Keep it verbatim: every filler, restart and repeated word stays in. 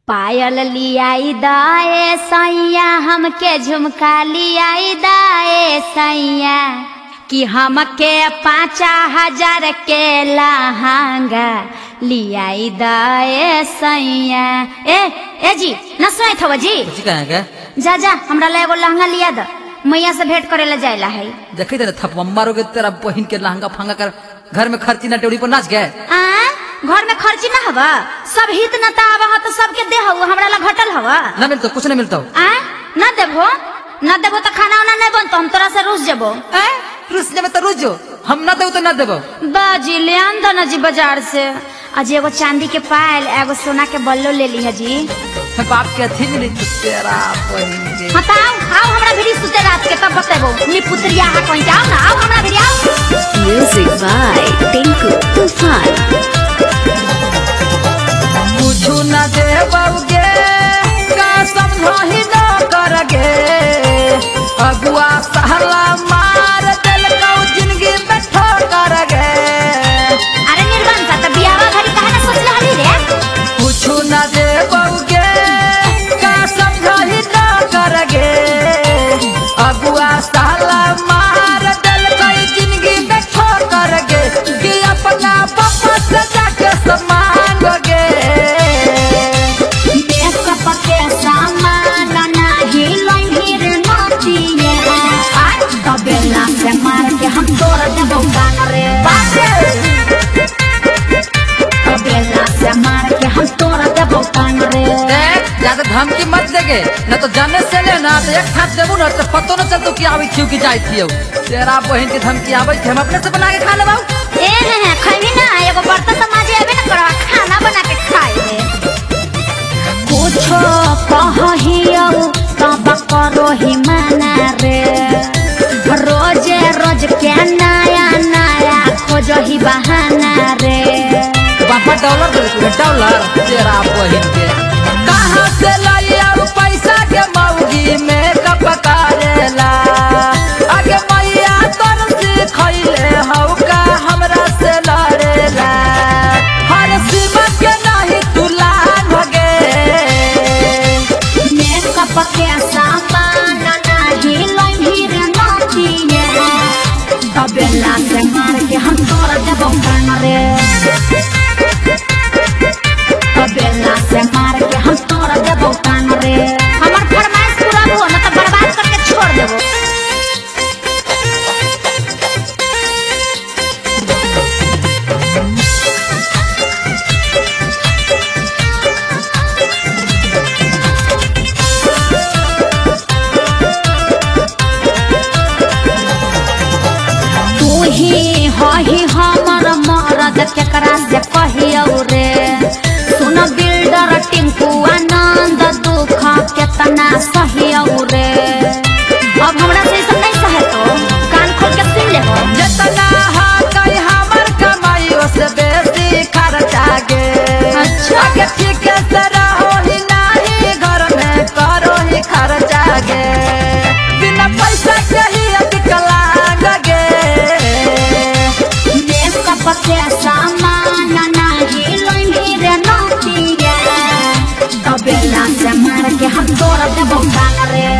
पायल लियाई दाए सैया हमके झुमका लियाई दाए सैया कि हमके पाँच हजार के लहंगा लियाई दाए सैया। ए ए जी न सुनाई थवा जी जा जा हमरा ला एगो लहंगा लिया द मैया से भेंट करे ला जायला है। देखी तेरे थप्पा मारोगे तेरा बहन के लहंगा फंगा कर घर में खर्ची ना टेड़ी पर नाच गए। आ घर में खर्ची ना हवा सब हित न तावा तो सबके दे हवा हमरा ला घटल हवा ना मिलतो कुछ नहीं मिलता आ ना देबो ना देबो तो खाना वाना नहीं बनतो हम तोरा से रूस जबो। ए रूस जब तो रूस जो हम ना देबो तो ना देबो बाजी ले आंदा ना जी बाजार से आज एगो चांदी के पायल एगो सोना के बल्लो ले ली है जी। बाप के थी मिली तेरा बहन के बताओ आओ हमरा भिरी सुते रात के तब बतेबो नी पुत्रिया हा कोई जाओ ना आओ हमरा भिरी आओ। म्यूजिक बाय टिंकू तूफान। कुछु ना देबोगे का समझही ना करगे अगुआ सहला मार दिल को जिंदगी में ठोकर गे। अरे निर्बंध सा त बियावा घरी काहे ना सोचले हली रे कुछु ना देबोगे का समझही ना करगे अगुआ सहला मार दिल को जिंदगी में ठोकर गे कि अपना पापा से जाके मांगोगे। मार के हम तोड़ देबो गाना रे बेला से मार के हम तोड़ देबो गाना रे। ज्यादा धमकी मत देगे न तो जाने से ले ना तो एक हाथ देबू ना तो पतो न चलतो कि आवी थी कि जाई थी। तेरा बहन की धमकी आवे हम अपने से बना के खा लेबौ। ए है खैनी ना एगो बर्तन तो माजे आबे ना करवा खाना बना के खाए रे कुछो कहहियो तब करो ही माना रे रोजे रोज के नया नया खोजो ही बहाना रे। बाबा डॉलर दे डॉलर तेरा बहन के कहां से लाया पैसा के मौगी में कप करेला आगे मैया तर से खइले हौ का हमरा से लड़ेला हर सीमा के नहीं तू लान होगे मेकअप के सामान नहीं लही रे नथिए तबेला से मार के हम तोड़ देबो गाना रे तबेला से मार के हम तोड़ देबो गाना रे। हमर फरमाइश पूरा हो न त बर्बाद करके छोड़ देबो। तू ही हही हमर मरद केकरा से कहियो रे सुन बिल्डर टिंकू आनंद दुख केतना सहियो रे। अब हमरा से सब नहीं सहे तो कान खोल के सुन लेबो जितना हा कई हमर कमाई से बेसी खर्चा गे। अच्छा आगे ठीक से रहो ही नहीं घर में करो ही खर्चा गे बिना पैसा के ही विकलांग गे। मेकअप के सामान नहीं लही रे नथिए तबेला से मार के हम तोड़ देबो गाना रे